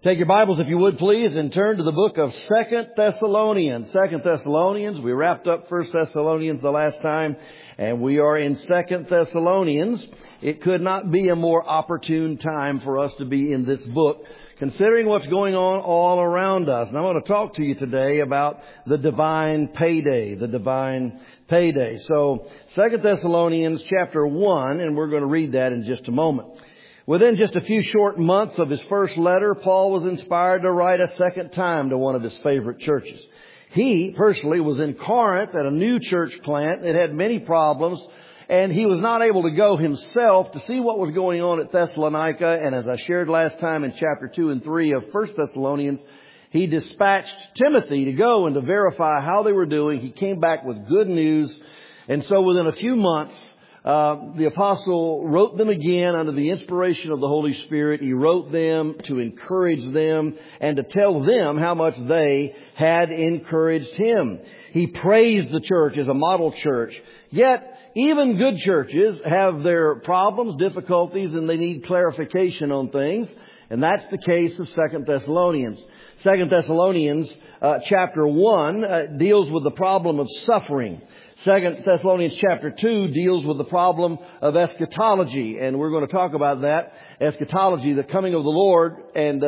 Take your Bibles, if you would, please, and turn to the book of 2 Thessalonians. 2 Thessalonians. We wrapped up 1 Thessalonians the last time, and we are in 2 Thessalonians. It could not be a more opportune time for us to be in this book, considering what's going on all around us. And I want to talk to you today about the divine payday, the divine payday. So, 2 Thessalonians chapter 1, and we're going to read that in just a moment. Within just a few short months of his first letter, Paul was inspired to write a second time to one of his favorite churches. He personally was in Corinth at a new church plant that had many problems, and he was not able to go himself to see what was going on at Thessalonica. And as I shared last time in chapter 2 and 3 of 1 Thessalonians, he dispatched Timothy to go and to verify how they were doing. He came back with good news. And so within a few months, the apostle wrote them again under the inspiration of the Holy Spirit. He wrote them to encourage them and to tell them how much they had encouraged him. He praised the church as a model church. Yet, even good churches have their problems, difficulties, and they need clarification on things. And that's the case of 2 Thessalonians. 2 Thessalonians chapter 1 deals with the problem of suffering. 2 Thessalonians chapter 2 deals with the problem of eschatology, and we're going to talk about that. Eschatology, the coming of the Lord, and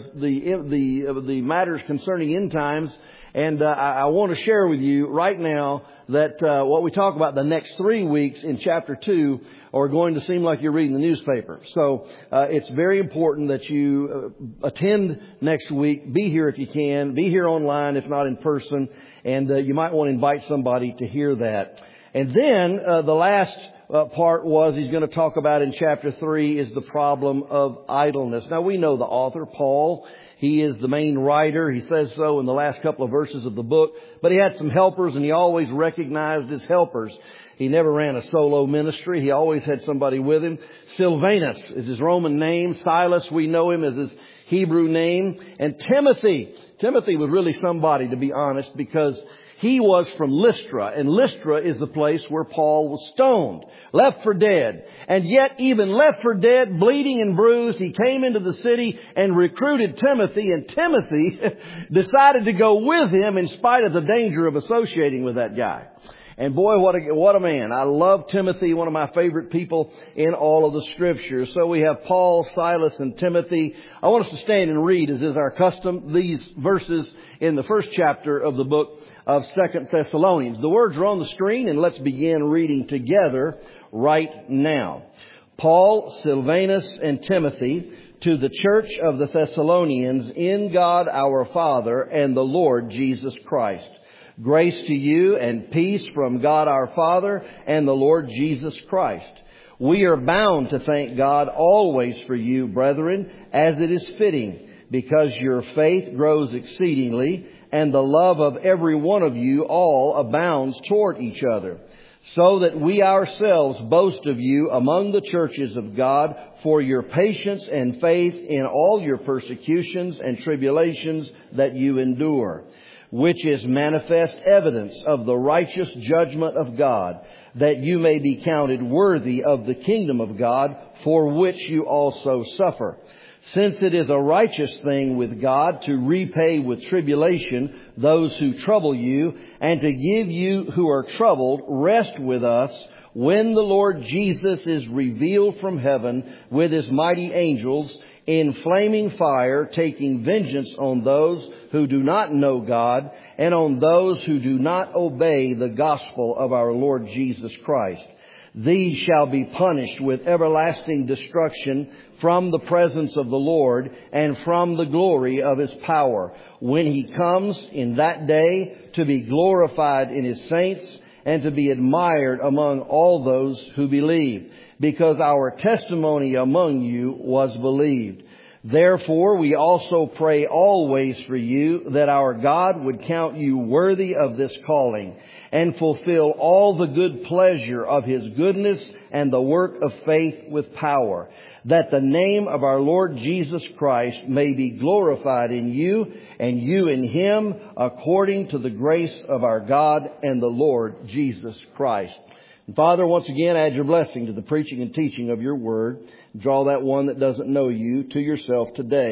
the matters concerning end times. And I want to share with you right now that what we talk about the next 3 weeks in chapter 2 are going to seem like you're reading the newspaper. So it's very important that you attend next week. Be here if you can. Be here online, if not in person. And you might want to invite somebody to hear that. And then the last part was he's going to talk about in chapter 3 is the problem of idleness. Now we know the author, Paul. He is the main writer. He says so in the last couple of verses of the book. But he had some helpers, and he always recognized his helpers. He never ran a solo ministry. He always had somebody with him. Silvanus is his Roman name. Silas, we know him as his Hebrew name. And Timothy. Timothy was really somebody, to be honest, because he was from Lystra, and Lystra is the place where Paul was stoned, left for dead. And yet, even left for dead, bleeding and bruised, he came into the city and recruited Timothy, and Timothy decided to go with him in spite of the danger of associating with that guy. And boy, what a man. I love Timothy, one of my favorite people in all of the Scriptures. So we have Paul, Silas, and Timothy. I want us to stand and read, as is our custom, these verses in the first chapter of the book of 2 Thessalonians. The words are on the screen, and let's begin reading together right now. Paul, Silvanus, and Timothy, to the church of the Thessalonians in God our Father and the Lord Jesus Christ. Grace to you and peace from God our Father and the Lord Jesus Christ. We are bound to thank God always for you, brethren, as it is fitting, because your faith grows exceedingly, and the love of every one of you all abounds toward each other, so that we ourselves boast of you among the churches of God for your patience and faith in all your persecutions and tribulations that you endure, which is manifest evidence of the righteous judgment of God, that you may be counted worthy of the kingdom of God, for which you also suffer. Since it is a righteous thing with God to repay with tribulation those who trouble you, and to give you who are troubled rest with us, when the Lord Jesus is revealed from heaven with his mighty angels in flaming fire, taking vengeance on those who do not know God and on those who do not obey the gospel of our Lord Jesus Christ. These shall be punished with everlasting destruction from the presence of the Lord and from the glory of his power, when he comes in that day to be glorified in his saints and to be admired among all those who believe, because our testimony among you was believed. Therefore, we also pray always for you, that our God would count you worthy of this calling, and fulfill all the good pleasure of his goodness and the work of faith with power, that the name of our Lord Jesus Christ may be glorified in you, and you in him, according to the grace of our God and the Lord Jesus Christ. And Father, once again, add your blessing to the preaching and teaching of your word. Draw that one that doesn't know you to yourself today.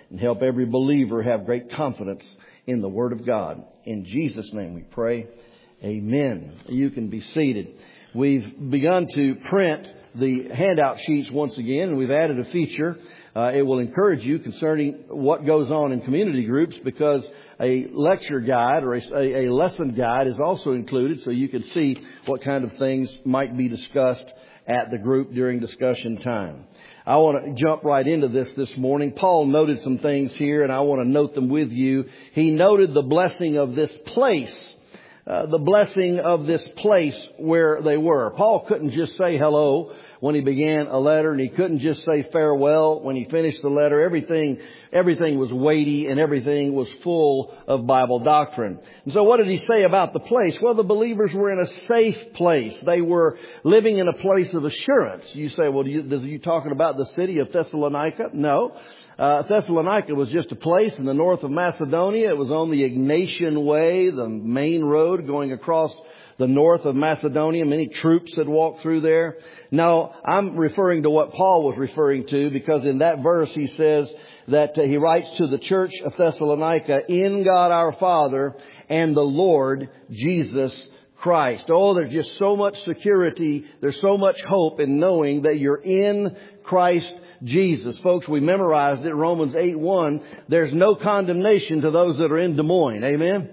and help every believer have great confidence in the Word of God. In Jesus' name we pray. Amen. You can be seated. We've begun to print the handout sheets once again, and we've added a feature. It will encourage you concerning what goes on in community groups, because a lecture guide or a lesson guide is also included, so you can see what kind of things might be discussed at the group during discussion time. I want to jump right into this morning. Paul noted some things here, and I want to note them with you. He noted the blessing of this place. The blessing of this place where they were. Paul couldn't just say hello when he began a letter, and he couldn't just say farewell when he finished the letter. Everything was weighty, and everything was full of Bible doctrine. And so what did he say about the place? Well, the believers were in a safe place. They were living in a place of assurance. You say, well, are you talking about the city of Thessalonica? No. Thessalonica was just a place in the north of Macedonia. It was on the Egnatian Way, the main road going across the north of Macedonia. Many troops had walked through there. Now, I'm referring to what Paul was referring to, because in that verse he says that he writes to the church of Thessalonica, in God our Father and the Lord Jesus Christ. Oh, there's just so much security. There's so much hope in knowing that you're in Christ Jesus. Folks, we memorized it, Romans 8:1. There's no condemnation to those that are in Des Moines. Amen?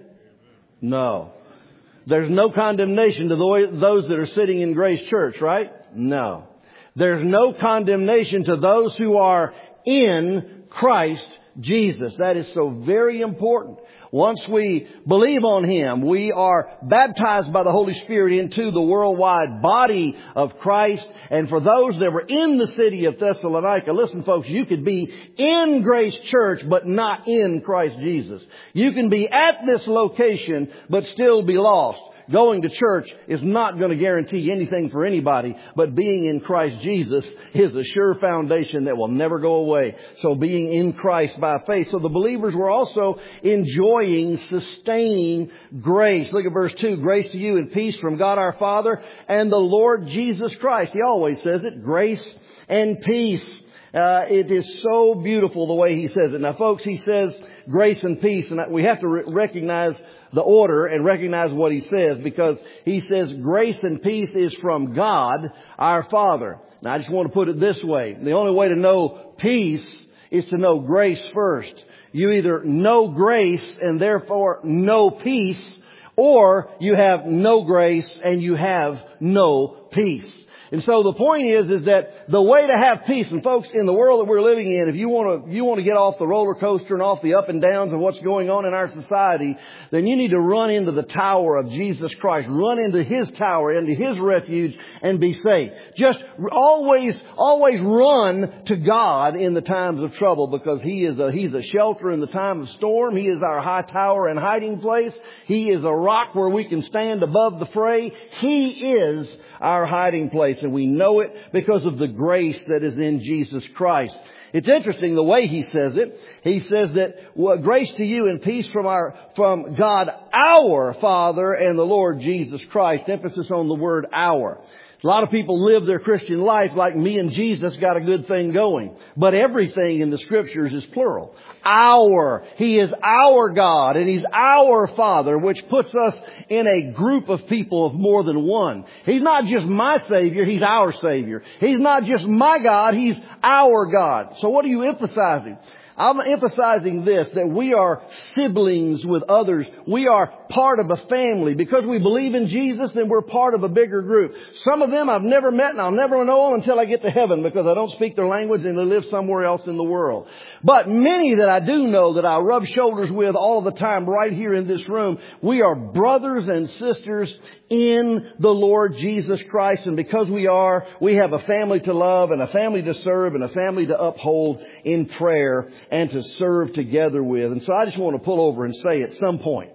No. There's no condemnation to those that are sitting in Grace Church, right? No. There's no condemnation to those who are in Christ Jesus. That is so very important. Once we believe on Him, we are baptized by the Holy Spirit into the worldwide body of Christ. And for those that were in the city of Thessalonica, listen folks, you could be in Grace Church but not in Christ Jesus. You can be at this location but still be lost. Going to church is not going to guarantee anything for anybody, but being in Christ Jesus is a sure foundation that will never go away. So being in Christ by faith. So the believers were also enjoying sustaining grace. Look at verse 2. Grace to you and peace from God our Father and the Lord Jesus Christ. He always says it. Grace and peace. It is so beautiful the way he says it. Now folks, he says grace and peace, and we have to recognize the order and recognize what he says, because he says grace and peace is from God our Father. Now I just want to put it this way. The only way to know peace is to know grace first. You either know grace and therefore know peace, or you have no grace and you have no peace. And so the point is that the way to have peace, and folks, in the world that we're living in, if you want to get off the roller coaster and off the up and downs of what's going on in our society, then you need to run into the tower of Jesus Christ. Run into His tower, into His refuge, and be safe. Just always run to God in the times of trouble, because He's a shelter in the time of storm. He is our high tower and hiding place. He is a rock where we can stand above the fray. He is our hiding place, and we know it because of the grace that is in Jesus Christ. It's interesting the way he says it. He says that grace to you and peace from God our Father and the Lord Jesus Christ. Emphasis on the word our. A lot of people live their Christian life like me and Jesus got a good thing going. But everything in the Scriptures is plural. Our. He is our God and He's our Father, which puts us in a group of people of more than one. He's not just my Savior, He's our Savior. He's not just my God, He's our God. So what are you emphasizing? I'm emphasizing this, that we are siblings with others. We are part of a family. Because we believe in Jesus, then we're part of a bigger group. Some of them I've never met, and I'll never know them until I get to heaven, because I don't speak their language and they live somewhere else in the world. But many that I do know, that I rub shoulders with all the time right here in this room, we are brothers and sisters in the Lord Jesus Christ. And because we have a family to love and a family to serve and a family to uphold in prayer and to serve together with. And so I just want to pull over and say at some point,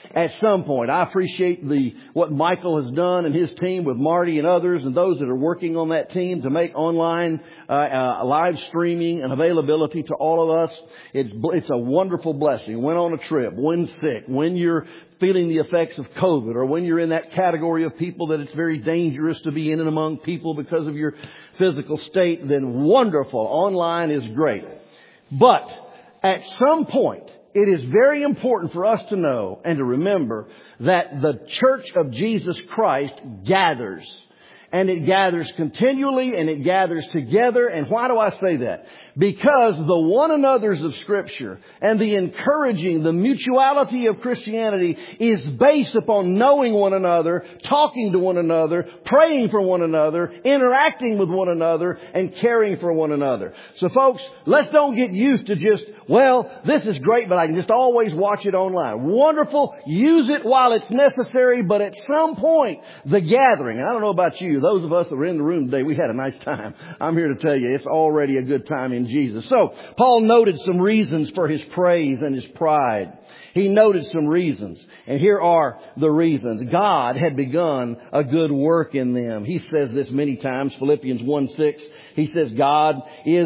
I appreciate what Michael has done and his team with Marty and others and those that are working on that team to make online live streaming and availability to all of us. It's a wonderful blessing. When on a trip, when sick, when you're feeling the effects of COVID, or when you're in that category of people that it's very dangerous to be in and among people because of your physical state, then wonderful. Online is great. But at some point, it is very important for us to know and to remember that the church of Jesus Christ gathers. And it gathers continually and it gathers together. And why do I say that? Because the one another's of Scripture and the encouraging, the mutuality of Christianity is based upon knowing one another, talking to one another, praying for one another, interacting with one another, and caring for one another. So folks, let's don't get used to just, well, this is great, but I can just always watch it online. Wonderful. Use it while it's necessary, but at some point, the gathering, and I don't know about you, those of us that were in the room today, we had a nice time. I'm here to tell you, it's already a good time in Jesus. So, Paul noted some reasons for his praise and his pride. He noted some reasons. And here are the reasons. God had begun a good work in them. He says this many times. Philippians 1:6. He says God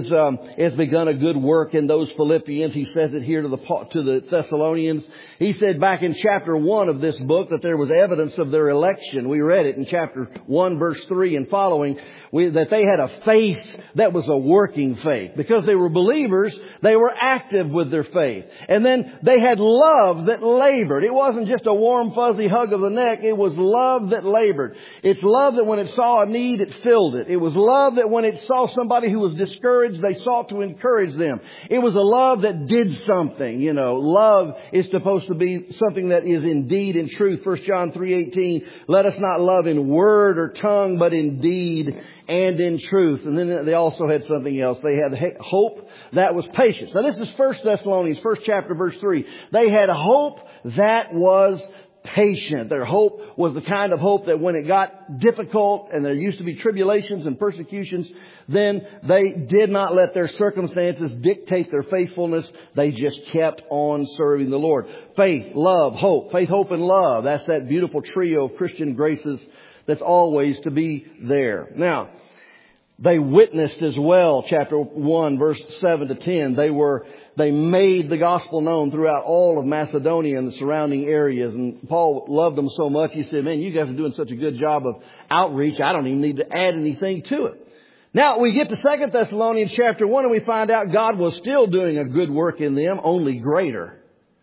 has begun a good work in those Philippians. He says it here to the Thessalonians. He said back in chapter 1 of this book that there was evidence of their election. We read it in chapter 1 verse 3 and following. That they had a faith that was a working faith. Because they were believers, they were active with their faith. And then they had love that labored. It wasn't just a warm, fuzzy hug of the neck. It was love that labored. It's love that when it saw a need, it filled it. It was love that when it saw somebody who was discouraged, they sought to encourage them. It was a love that did something. You know, love is supposed to be something that is in deed and truth. 1 John 3:18, let us not love in word or tongue, but in deed and in truth. And then they also had something else. They had hope that was patience. Now this is 1 Thessalonians, 1st chapter, verse 3. They had hope that was patient. Their hope was the kind of hope that when it got difficult and there used to be tribulations and persecutions, then they did not let their circumstances dictate their faithfulness. They just kept on serving the Lord. Faith, love, hope. Faith, hope, and love. That's that beautiful trio of Christian graces that's always to be there. Now, they witnessed as well, chapter 1, verse 7 to 10. They made the gospel known throughout all of Macedonia and the surrounding areas. And Paul loved them so much, he said, man, you guys are doing such a good job of outreach, I don't even need to add anything to it. Now, we get to 2 Thessalonians chapter 1 and we find out God was still doing a good work in them, only greater.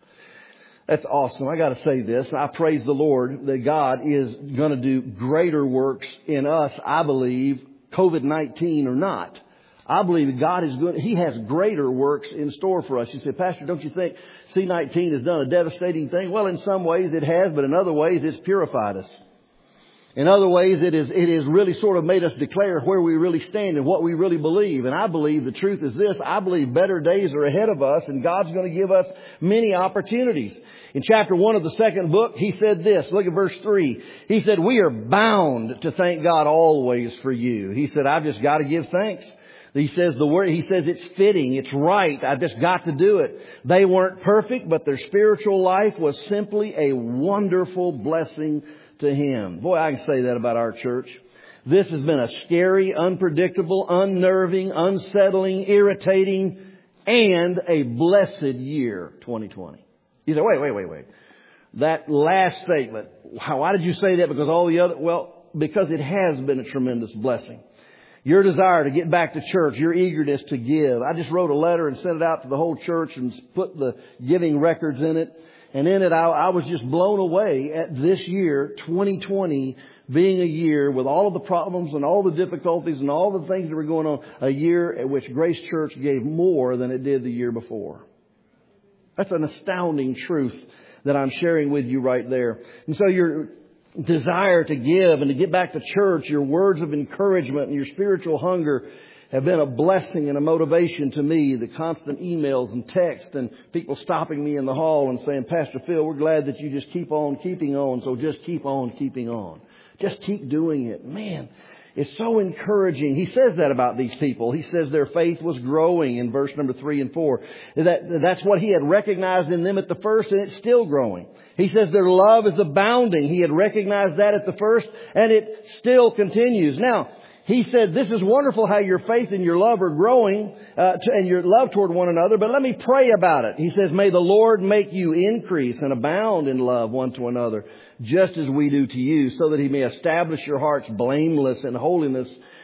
That's awesome. I got to say this. I praise the Lord that God is going to do greater works in us, I believe, COVID-19 or not. I believe that God is good. He has greater works in store for us. You say, Pastor, don't you think C-19 has done a devastating thing? Well, in some ways it has, but in other ways it's purified us. In other ways, it is really sort of made us declare where we really stand and what we really believe. And I believe the truth is this. I believe better days are ahead of us and God's going to give us many opportunities. In chapter 1 of the second book, he said this. Look at verse 3. He said, we are bound to thank God always for you. He said, I've just got to give thanks. He says it's fitting. It's right. I've just got to do it. They weren't perfect, but their spiritual life was simply a wonderful blessing to Him. Boy, I can say that about our church. This has been a scary, unpredictable, unnerving, unsettling, irritating, and a blessed year, 2020. You say, wait. That last statement, why did you say that? Because all the other, well, because it has been a tremendous blessing. Your desire to get back to church, your eagerness to give. I just wrote a letter and sent it out to the whole church and put the giving records in it. And in it, I was just blown away at this year, 2020, being a year with all of the problems and all the difficulties and all the things that were going on, a year at which Grace Church gave more than it did the year before. That's an astounding truth that I'm sharing with you right there. And so your desire to give and to get back to church, your words of encouragement and your spiritual hunger have been a blessing and a motivation to me. The constant emails and texts and people stopping me in the hall and saying, Pastor Phil, we're glad that you just keep on keeping on. So just keep on keeping on. Just keep doing it. Man, it's so encouraging. He says that about these people. He says their faith was growing in verse number 3 and 4. That's what he had recognized in them at the first, and it's still growing. He says their love is abounding. He had recognized that at the first, and it still continues. Now, he said, this is wonderful how your faith and your love are growing and your love toward one another. But let me pray about it. He says, may the Lord make you increase and abound in love one to another, just as we do to you, so that He may establish your hearts blameless in holiness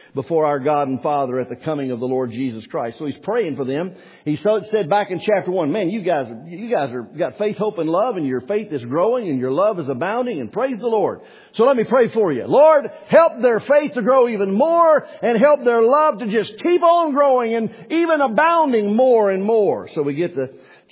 before our God and Father at the coming of the Lord Jesus Christ. So he's praying for them. He said back in chapter 1, man, you guys got faith, hope, and love, and your faith is growing and your love is abounding, and praise the Lord. So let me pray for you. Lord, help their faith to grow even more and help their love to just keep on growing and even abounding more and more. So we get to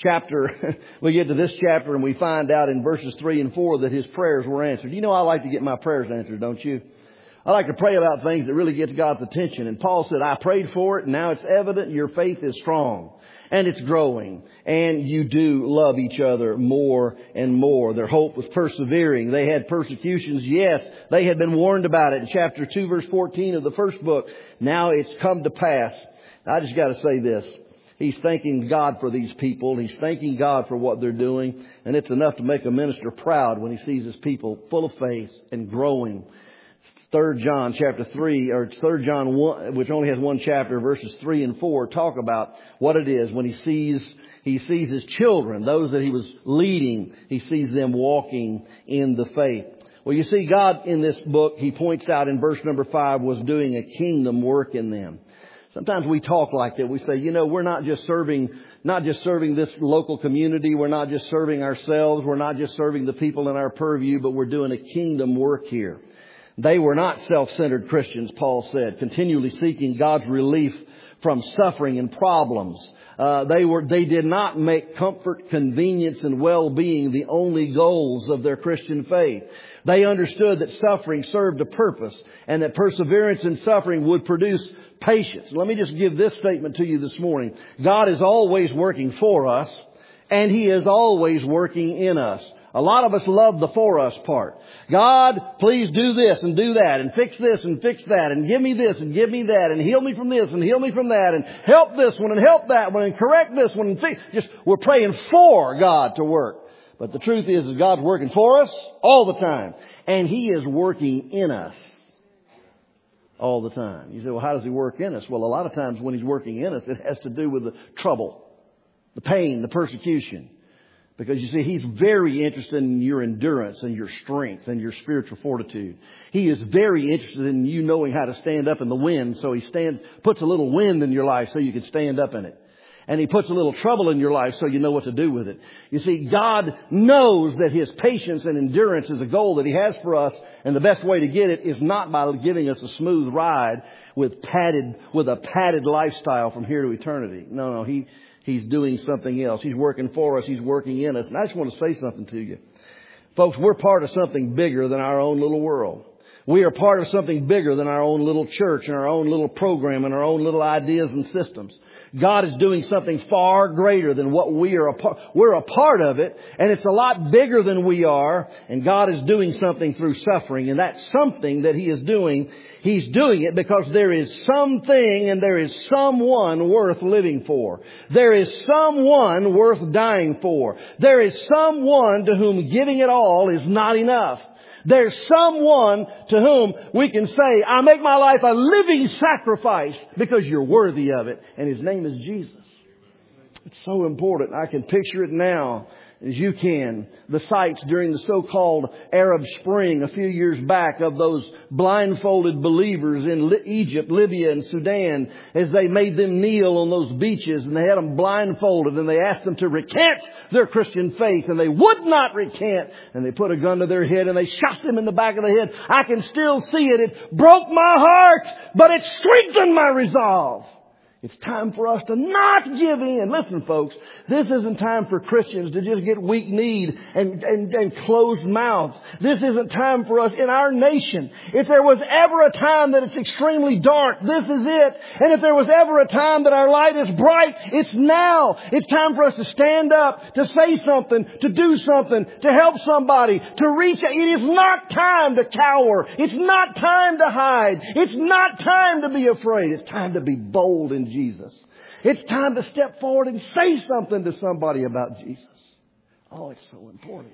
this chapter and we find out in verses 3 and 4 that his prayers were answered. You know, I like to get my prayers answered, don't you? I like to pray about things that really gets God's attention. And Paul said, I prayed for it, and now it's evident your faith is strong. And it's growing. And you do love each other more and more. Their hope was persevering. They had persecutions. Yes, they had been warned about it in chapter 2, verse 14 of the first book. Now it's come to pass. I just got to say this. He's thanking God for these people. He's thanking God for what they're doing. And it's enough to make a minister proud when he sees his people full of faith and growing. 3 John chapter 3, or 3 John 1, which only has one chapter, verses 3 and 4, talk about what it is when he sees his children, those that he was leading. He sees them walking in the faith. Well, you see, God in this book, he points out in verse number 5, was doing a kingdom work in them. Sometimes we talk like that. We say, you know, we're not just serving this local community. We're not just serving ourselves. We're not just serving the people in our purview, but we're doing a kingdom work here. They were not self-centered Christians, Paul said, continually seeking God's relief from suffering and problems. They did not make comfort, convenience, and well-being the only goals of their Christian faith. They understood that suffering served a purpose and that perseverance in suffering would produce patience. Let me just give this statement to you this morning. God is always working for us, and He is always working in us. A lot of us love the for us part. God, please do this and do that and fix this and fix that and give me this and give me that and heal me from this and heal me from that and help this one and help that one and correct this one and fix. We're praying for God to work. But the truth is God's working for us all the time. And He is working in us all the time. You say, well, how does He work in us? Well, a lot of times when He's working in us, it has to do with the trouble, the pain, the persecution. Because you see, He's very interested in your endurance and your strength and your spiritual fortitude. He is very interested in you knowing how to stand up in the wind. So He puts a little wind in your life so you can stand up in it. And He puts a little trouble in your life so you know what to do with it. You see, God knows that His patience and endurance is a goal that He has for us. And the best way to get it is not by giving us a smooth ride with a padded lifestyle from here to eternity. No, He's doing something else. He's working for us. He's working in us. And I just want to say something to you. Folks, we're part of something bigger than our own little world. We are part of something bigger than our own little church and our own little program and our own little ideas and systems. God is doing something far greater than what we are a part. We're a part of it, and it's a lot bigger than we are. And God is doing something through suffering, and that something that He is doing, He's doing it because there is something and there is someone worth living for. There is someone worth dying for. There is someone to whom giving it all is not enough. There's someone to whom we can say, I make my life a living sacrifice because you're worthy of it. And His name is Jesus. It's so important. I can picture it now as you can. The sights during the so-called Arab Spring a few years back of those blindfolded believers in Egypt, Libya, and Sudan as they made them kneel on those beaches and they had them blindfolded and they asked them to recant their Christian faith and they would not recant and they put a gun to their head and they shot them in the back of the head. I can still see it. It broke my heart, but it strengthened my resolve. It's time for us to not give in. Listen, folks, this isn't time for Christians to just get weak-kneed and closed-mouthed. This isn't time for us in our nation. If there was ever a time that it's extremely dark, this is it. And if there was ever a time that our light is bright, it's now. It's time for us to stand up, to say something, to do something, to help somebody, to reach out. It is not time to cower. It's not time to hide. It's not time to be afraid. It's time to be bold in Jesus. It's time to step forward and say something to somebody about Jesus. Oh, it's so important.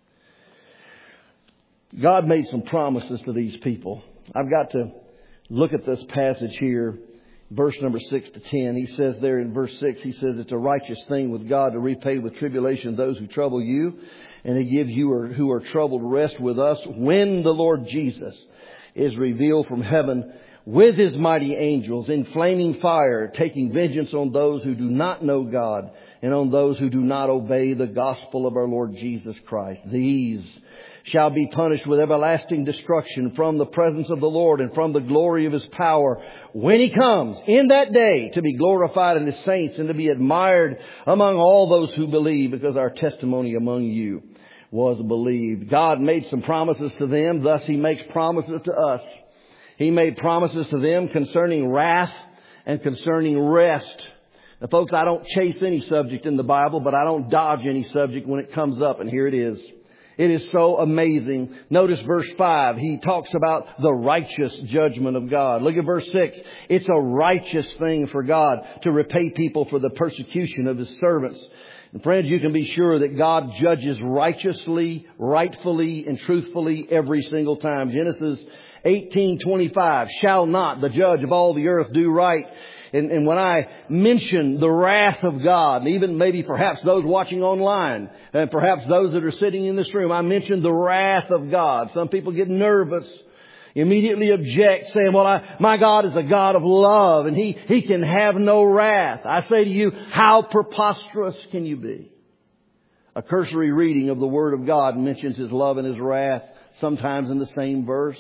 God made some promises to these people. I've got to look at this passage here, verse number 6 to 10. He says there in verse 6, He says, it's a righteous thing with God to repay with tribulation those who trouble you, and to give you who are troubled rest with us when the Lord Jesus is revealed from heaven with His mighty angels in flaming fire, taking vengeance on those who do not know God and on those who do not obey the gospel of our Lord Jesus Christ. These shall be punished with everlasting destruction from the presence of the Lord and from the glory of His power when He comes in that day to be glorified in His saints and to be admired among all those who believe, because our testimony among you was believed. God made some promises to them. Thus He makes promises to us. He made promises to them concerning wrath and concerning rest. Now, folks, I don't chase any subject in the Bible, but I don't dodge any subject when it comes up, and here it is. It is so amazing. Notice verse 5. He talks about the righteous judgment of God. Look at verse 6. It's a righteous thing for God to repay people for the persecution of His servants. And friends, you can be sure that God judges righteously, rightfully, and truthfully every single time. Genesis 18:25, shall not the judge of all the earth do right? And when I mention the wrath of God, and even maybe perhaps those watching online, and perhaps those that are sitting in this room, I mention the wrath of God. Some people get nervous, immediately object, saying, well, my God is a God of love, and He can have no wrath. I say to you, how preposterous can you be? A cursory reading of the Word of God mentions His love and His wrath, sometimes in the same verse.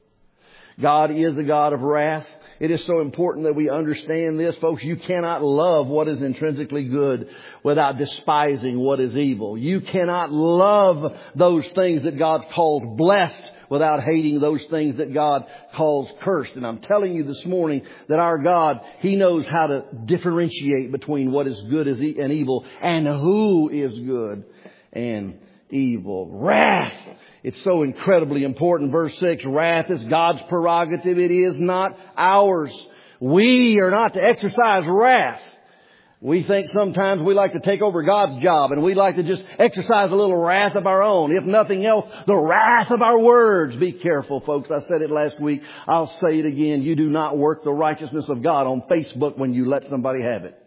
God is a God of wrath. It is so important that we understand this, folks. You cannot love what is intrinsically good without despising what is evil. You cannot love those things that God calls blessed without hating those things that God calls cursed. And I'm telling you this morning that our God, He knows how to differentiate between what is good and evil and who is good and evil. Wrath. It's so incredibly important. Verse 6, wrath is God's prerogative. It is not ours. We are not to exercise wrath. We think sometimes we like to take over God's job, and we like to just exercise a little wrath of our own. If nothing else, the wrath of our words. Be careful, folks. I said it last week. I'll say it again. You do not work the righteousness of God on Facebook when you let somebody have it.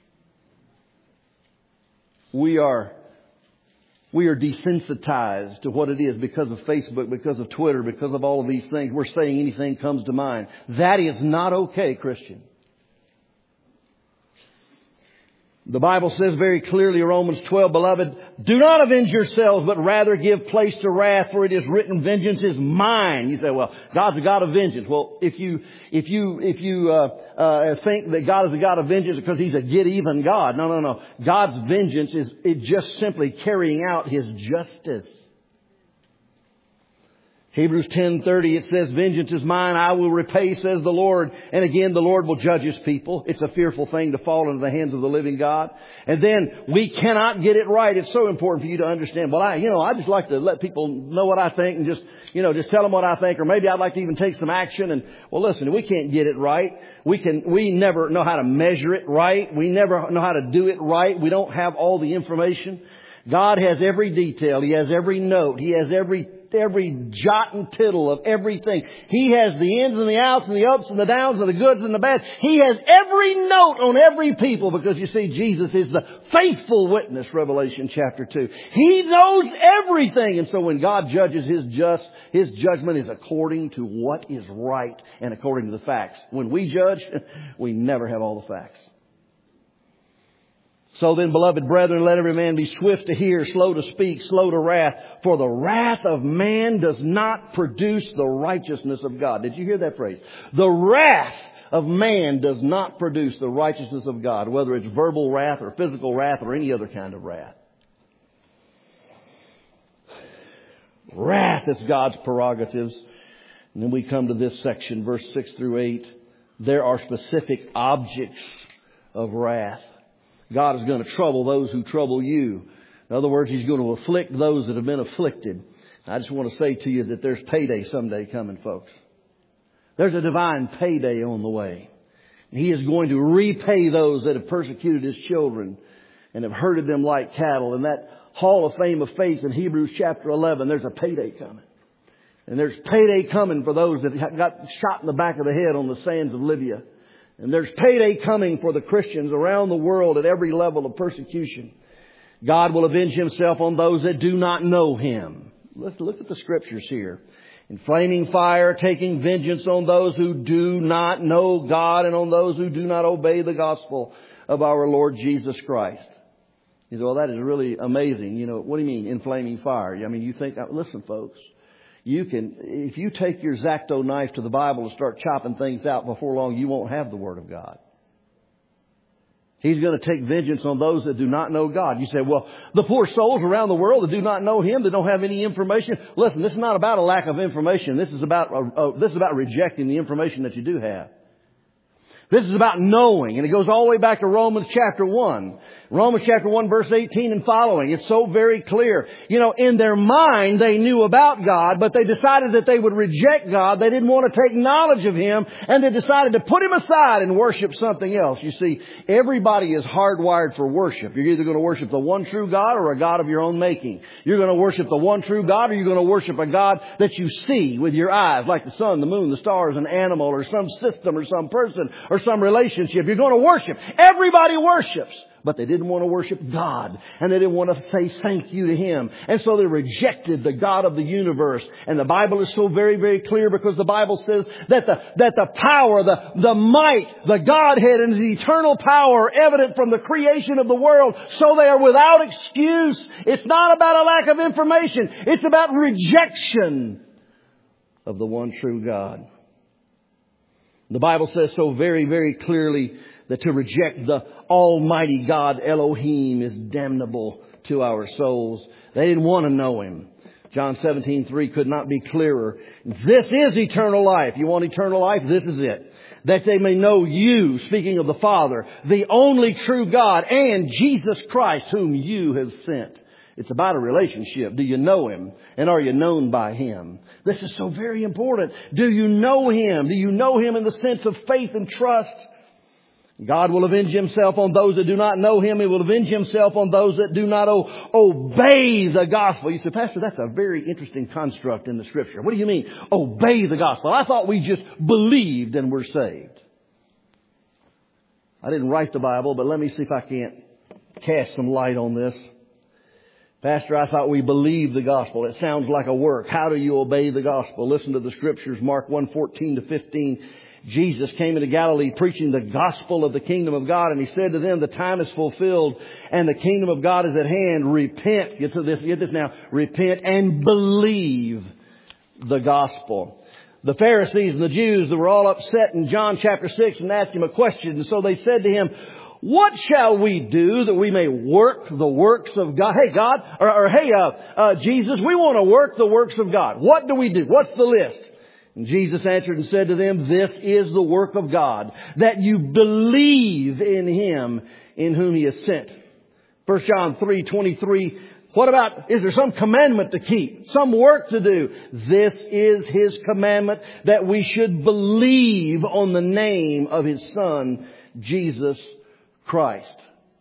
We are desensitized to what it is because of Facebook, because of Twitter, because of all of these things. We're saying anything comes to mind. That is not okay, Christian. The Bible says very clearly, Romans 12, beloved, do not avenge yourselves, but rather give place to wrath, for it is written, vengeance is mine. You say, well, God's a God of vengeance. Well, if you think that God is a God of vengeance because He's a get-even God. No. God's vengeance is just simply carrying out His justice. Hebrews 10:30, it says, vengeance is mine, I will repay, says the Lord. And again, the Lord will judge His people. It's a fearful thing to fall into the hands of the living God. And then we cannot get it right. It's so important for you to understand. Well, I just like to let people know what I think and just tell them what I think. Or maybe I'd like to even take some action. And well, listen, we can't get it right. We never know how to measure it right. We never know how to do it right. We don't have all the information. God has every detail. He has every note. He has every jot and tittle of everything. He has the ins and the outs and the ups and the downs and the goods and the bads. He has every note on every people, because you see, Jesus is the faithful witness, Revelation chapter 2. He knows everything. And so when God judges, His judgment is according to what is right and according to the facts. When we judge, we never have all the facts. So then, beloved brethren, let every man be swift to hear, slow to speak, slow to wrath. For the wrath of man does not produce the righteousness of God. Did you hear that phrase? The wrath of man does not produce the righteousness of God, whether it's verbal wrath or physical wrath or any other kind of wrath. Wrath is God's prerogatives. And then we come to this section, verse 6 through 8. There are specific objects of wrath. God is going to trouble those who trouble you. In other words, He's going to afflict those that have been afflicted. I just want to say to you that there's payday someday coming, folks. There's a divine payday on the way. He is going to repay those that have persecuted His children and have herded them like cattle. In that hall of fame of faith in Hebrews chapter 11, there's a payday coming. And there's payday coming for those that got shot in the back of the head on the sands of Libya. And there's payday coming for the Christians around the world at every level of persecution. God will avenge Himself on those that do not know Him. Let's look at the Scriptures here. In flaming fire, taking vengeance on those who do not know God and on those who do not obey the gospel of our Lord Jesus Christ. You say, well, that is really amazing. You know, what do you mean, in flaming fire? I mean, you think, listen, folks, you can, if you take your X-Acto knife to the Bible and start chopping things out, before long you won't have the Word of God. He's going to take vengeance on those that do not know God. You say, well, the poor souls around the world that do not know Him, that don't have any information. Listen, this is not about a lack of information. This is about rejecting the information that you do have. This is about knowing, and it goes all the way back to Romans chapter 1. Romans chapter 1 verse 18 and following. It's so very clear. You know, in their mind they knew about God, but they decided that they would reject God. They didn't want to take knowledge of Him, and they decided to put Him aside and worship something else. You see, everybody is hardwired for worship. You're either going to worship the one true God or a God of your own making. You're going to worship the one true God, or you're going to worship a God that you see with your eyes, like the sun, the moon, the stars, an animal, or some system, or some person, or some relationship. You're going to worship. Everybody worships. But they didn't want to worship God. And they didn't want to say thank you to Him. And so they rejected the God of the universe. And the Bible is so very, very clear, because the Bible says that the power, the might, the Godhead and the eternal power are evident from the creation of the world. So they are without excuse. It's not about a lack of information. It's about rejection of the one true God. The Bible says so very, very clearly that to reject the Almighty God, Elohim, is damnable to our souls. They didn't want to know Him. John 17:3 could not be clearer. This is eternal life. You want eternal life? This is it. That they may know you, speaking of the Father, the only true God, and Jesus Christ, whom you have sent. It's about a relationship. Do you know Him? And are you known by Him? This is so very important. Do you know Him? Do you know Him in the sense of faith and trust? God will avenge Himself on those that do not know Him. He will avenge Himself on those that do not obey the gospel. You say, Pastor, that's a very interesting construct in the Scripture. What do you mean, obey the gospel? I thought we just believed and were saved. I didn't write the Bible, but let me see if I can't cast some light on this. Pastor, I thought we believed the gospel. It sounds like a work. How do you obey the gospel? Listen to the Scriptures, Mark 1:14-15. Jesus came into Galilee preaching the gospel of the kingdom of God, and He said to them, the time is fulfilled and the kingdom of God is at hand. Repent. Get this now. Repent and believe the gospel. The Pharisees and the Jews, they were all upset in John chapter 6 and asked Him a question. And so they said to Him, what shall we do that we may work the works of God? Hey, God, or Jesus, we want to work the works of God. What do we do? What's the list? And Jesus answered and said to them, this is the work of God, that you believe in Him in whom He has sent. 1 John 3:23. What about, is there some commandment to keep? Some work to do? This is His commandment, that we should believe on the name of His Son, Jesus Christ.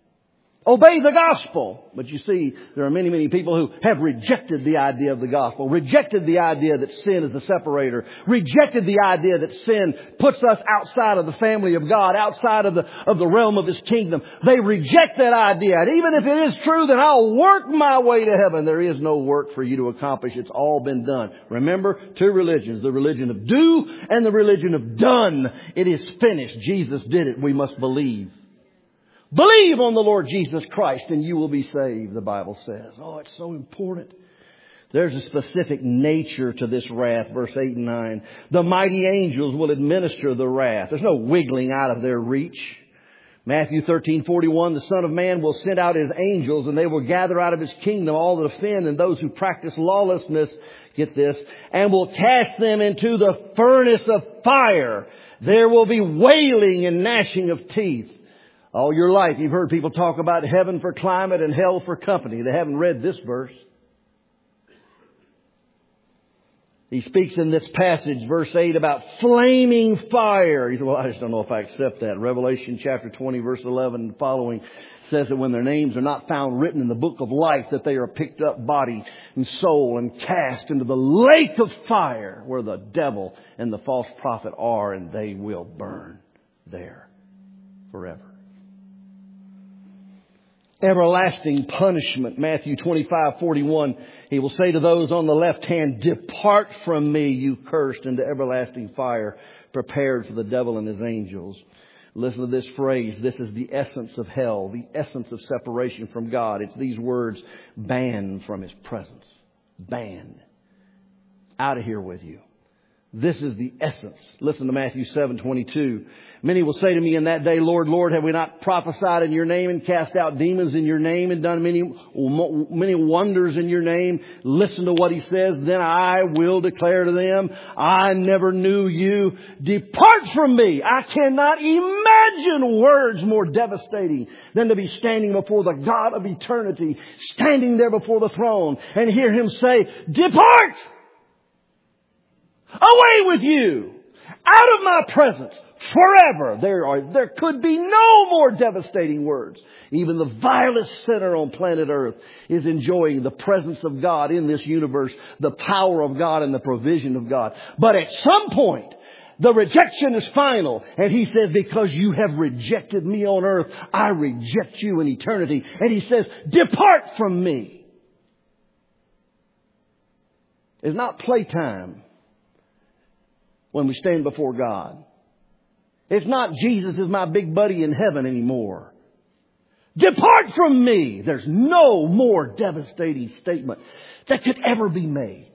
Obey the gospel. But you see, there are many, many people who have rejected the idea of the gospel, rejected the idea that sin is the separator, rejected the idea that sin puts us outside of the family of God, outside of the realm of His kingdom. They reject that idea. And even if it is true that I'll work my way to heaven, there is no work for you to accomplish. It's all been done. Remember, two religions, the religion of do and the religion of done. It is finished. Jesus did it. We must believe. Believe on the Lord Jesus Christ and you will be saved, the Bible says. Oh, it's so important. There's a specific nature to this wrath, verse 8 and 9. The mighty angels will administer the wrath. There's no wiggling out of their reach. Matthew 13:41, the Son of Man will send out His angels and they will gather out of His kingdom all that offend and those who practice lawlessness, get this, and will cast them into the furnace of fire. There will be wailing and gnashing of teeth. All your life you've heard people talk about heaven for climate and hell for company. They haven't read this verse. He speaks in this passage, verse 8, about flaming fire. He said, well, I just don't know if I accept that. Revelation chapter 20, verse 11 and following says that when their names are not found written in the book of life, that they are picked up body and soul and cast into the lake of fire where the devil and the false prophet are, and they will burn there forever. everlasting punishment. Matthew 25:41. He will say to those on the left hand, "Depart from me, you cursed, into everlasting fire, prepared for the devil and his angels." Listen to this phrase. This is the essence of hell, the essence of separation from God. It's these words: banned from His presence. Banned. Out of here with you. This is the essence. Listen to Matthew 7:22. Many will say to me in that day, "Lord, Lord, have we not prophesied in your name and cast out demons in your name and done many wonders in your name?" Listen to what He says. "Then I will declare to them, I never knew you. Depart from me." I cannot imagine words more devastating than to be standing before the God of eternity, standing there before the throne, and hear Him say, "Depart! Away with you! Out of my presence! Forever!" There could be no more devastating words. Even the vilest sinner on planet Earth is enjoying the presence of God in this universe, the power of God and the provision of God. But at some point, the rejection is final. And He says, "Because you have rejected me on earth, I reject you in eternity." And He says, "Depart from me." It's not playtime when we stand before God. It's not Jesus is my big buddy in heaven anymore. "Depart from me." There's no more devastating statement that could ever be made.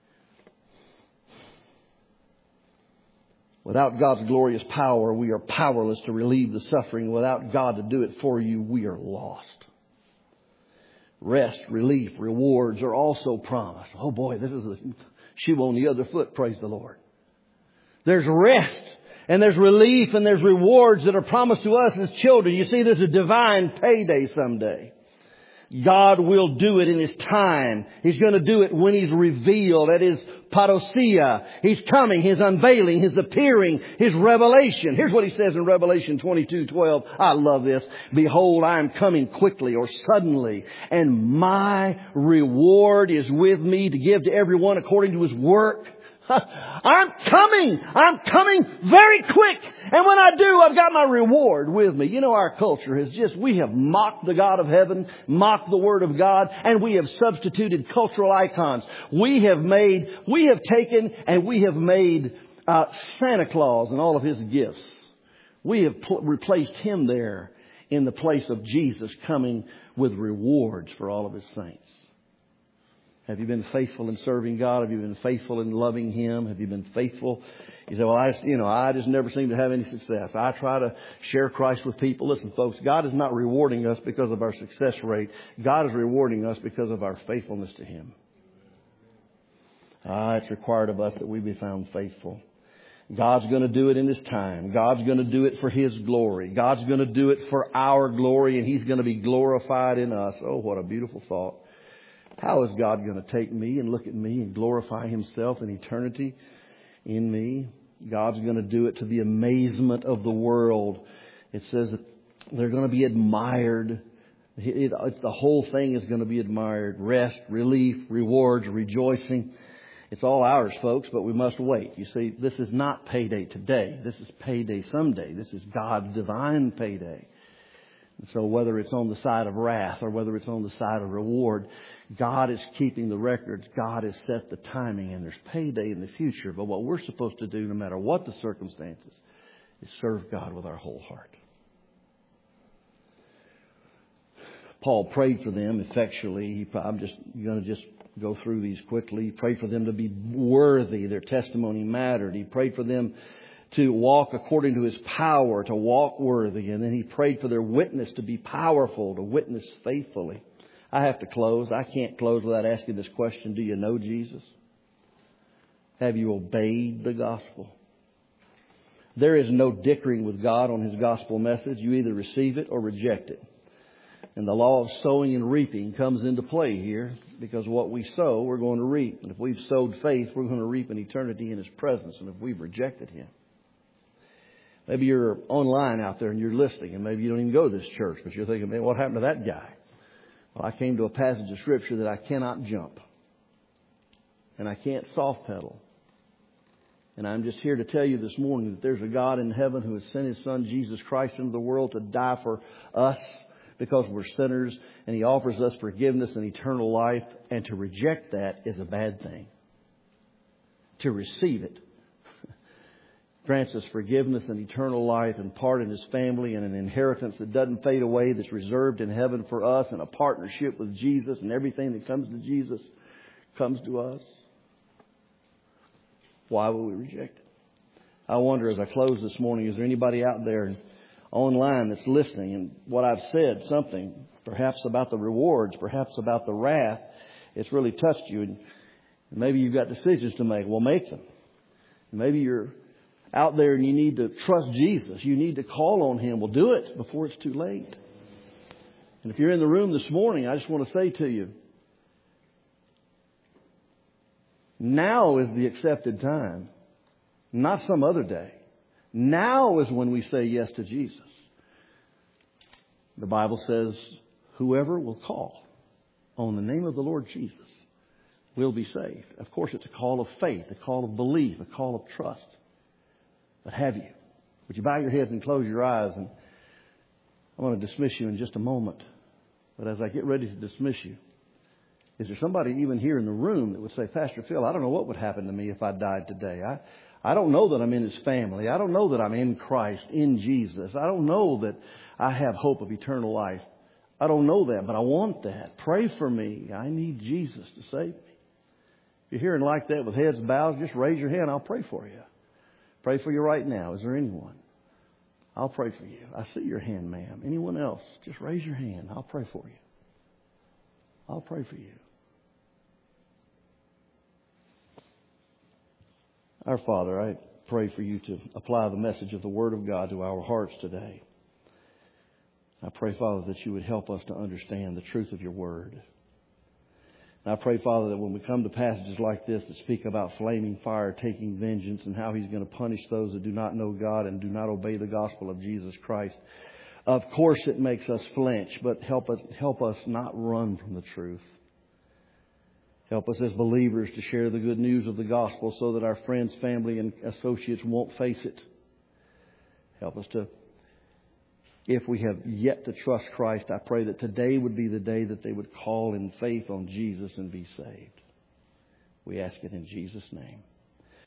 Without God's glorious power, we are powerless to relieve the suffering. Without God to do it for you, we are lost. Rest, relief, rewards are also promised. Oh boy, this is the shoe on the other foot, praise the Lord. There's rest and there's relief and there's rewards that are promised to us as children. You see, there's a divine payday someday. God will do it in His time. He's going to do it when He's revealed. That is parousia. He's coming, His unveiling, His appearing, His revelation. Here's what He says in Revelation 22:12. I love this. "Behold, I am coming quickly," or suddenly, "and my reward is with me to give to everyone according to his work." I'm coming very quick. And when I do, I've got my reward with me. You know, our culture has we have mocked the God of heaven, mocked the Word of God, and we have substituted cultural icons. We have taken and we have made Santa Claus and all of his gifts. We have replaced Him there in the place of Jesus coming with rewards for all of His saints. Have you been faithful in serving God? Have you been faithful in loving Him? Have you been faithful? You say, "Well, I just never seem to have any success. I try to share Christ with people." Listen, folks, God is not rewarding us because of our success rate. God is rewarding us because of our faithfulness to Him. It's required of us that we be found faithful. God's going to do it in His time. God's going to do it for His glory. God's going to do it for our glory, and He's going to be glorified in us. Oh, what a beautiful thought. How is God going to take me and look at me and glorify Himself in eternity in me? God's going to do it to the amazement of the world. It says that they're going to be admired. The whole thing is going to be admired. Rest, relief, rewards, rejoicing. It's all ours, folks, but we must wait. You see, this is not payday today. This is payday someday. This is God's divine payday. And so whether it's on the side of wrath or whether it's on the side of reward, God is keeping the records. God has set the timing, and there's payday in the future. But what we're supposed to do, no matter what the circumstances, is serve God with our whole heart. Paul prayed for them effectually. I'm just going to go through these quickly. He prayed for them to be worthy. Their testimony mattered. He prayed for them to walk according to His power, to walk worthy. And then he prayed for their witness to be powerful, to witness faithfully. I have to close. I can't close without asking this question. Do you know Jesus? Have you obeyed the gospel? There is no dickering with God on His gospel message. You either receive it or reject it. And the law of sowing and reaping comes into play here, because what we sow, we're going to reap. And if we've sowed faith, we're going to reap an eternity in His presence. And if we've rejected Him, maybe you're online out there and you're listening, and maybe you don't even go to this church, but you're thinking, "Man, what happened to that guy?" Well, I came to a passage of Scripture that I cannot jump, and I can't soft pedal. And I'm just here to tell you this morning that there's a God in heaven who has sent His Son Jesus Christ into the world to die for us, because we're sinners, and He offers us forgiveness and eternal life. And to reject that is a bad thing. To receive it grants us forgiveness and eternal life and part in His family and an inheritance that doesn't fade away, that's reserved in heaven for us, and a partnership with Jesus, and everything that comes to Jesus comes to us. Why will we reject it? I wonder, as I close this morning, is there anybody out there online that's listening, and what I've said, something perhaps about the rewards, perhaps about the wrath, it's really touched you, and maybe you've got decisions to make. Well, make them. Maybe you're out there and you need to trust Jesus. You need to call on Him. Well, do it before it's too late. And if you're in the room this morning, I just want to say to you, now is the accepted time, not some other day. Now is when we say yes to Jesus. The Bible says, whoever will call on the name of the Lord Jesus will be saved. Of course, it's a call of faith, a call of belief, a call of trust. But have you? Would you bow your heads and close your eyes? And I'm going to dismiss you in just a moment. But as I get ready to dismiss you, is there somebody even here in the room that would say, Pastor Phil, I don't know what would happen to me if I died today. I don't know that I'm in His family. I don't know that I'm in Christ, in Jesus. I don't know that I have hope of eternal life. I don't know that, but I want that. Pray for me. I need Jesus to save me. If you're hearing like that with heads bowed, just raise your hand. I'll pray for you. Pray for you right now. Is there anyone? I'll pray for you. I see your hand, ma'am. Anyone else? Just raise your hand. I'll pray for you. I'll pray for you. Our Father, I pray for you to apply the message of the Word of God to our hearts today. I pray, Father, that you would help us to understand the truth of your Word. And I pray, Father, that when we come to passages like this that speak about flaming fire taking vengeance and how He's going to punish those that do not know God and do not obey the gospel of Jesus Christ, of course it makes us flinch, but help us not run from the truth. Help us as believers to share the good news of the gospel so that our friends, family, and associates won't face it. Help us to, if we have yet to trust Christ, I pray that today would be the day that they would call in faith on Jesus and be saved. We ask it in Jesus' name.